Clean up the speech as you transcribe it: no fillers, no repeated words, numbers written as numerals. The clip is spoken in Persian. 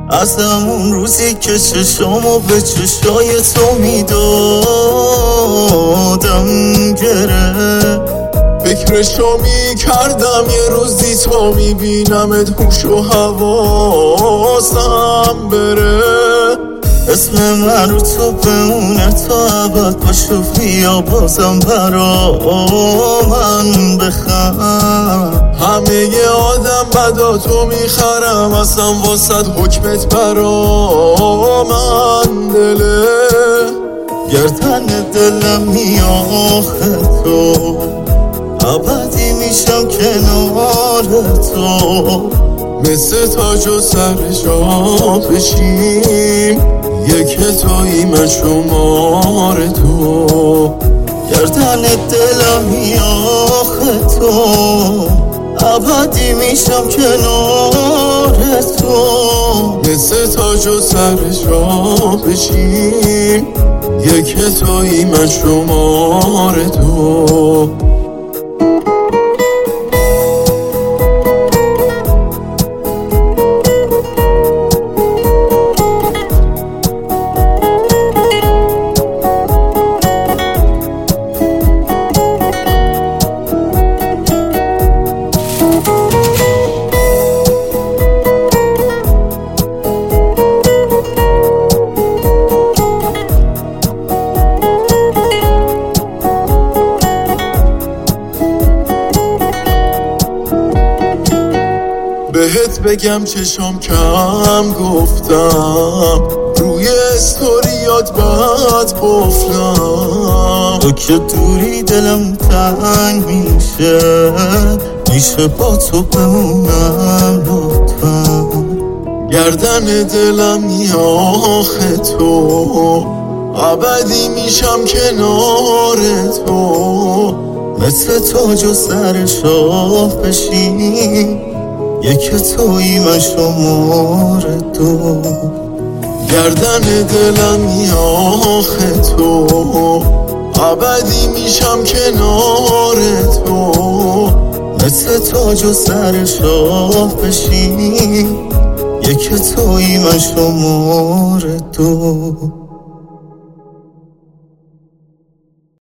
از همون روزی که چشامو به چشای تو میدادم گره، فکرشو میکردم یه روزی تا میبینمت هوش و حواسم بره. اسم من رو تو بمونه تا ابد باشو، بیا بازم برا من بخند. همه ی آدم بداتو میخرم، اصلا واسد حکمت برا من دله. گردن دلم میاخه تو، ابدی میشم کنار تو، مثل تاج و سر جا بشیم، یک تویی من شمار تو. گردن دلم میاخه تو، ابدی میشم کنار تو، مثل تاج و سر جا بشیم، یک تویی من شمار تو. بهت بگم چشم کم گفتم، روی استوریات بعد قفلم. تو که دوری دلم تنگ میشه با تو بمونم لطفا. گردن دلم میاخه تو، ابدی میشم کنار تو، مثل تاج و سر شاه بشین، یک تویی من شمار تو. گردن دلم میاخه تو، ابدی میشم کنار تو، مثل تاج و سر شاه بشین، یک تویی من شمار تو.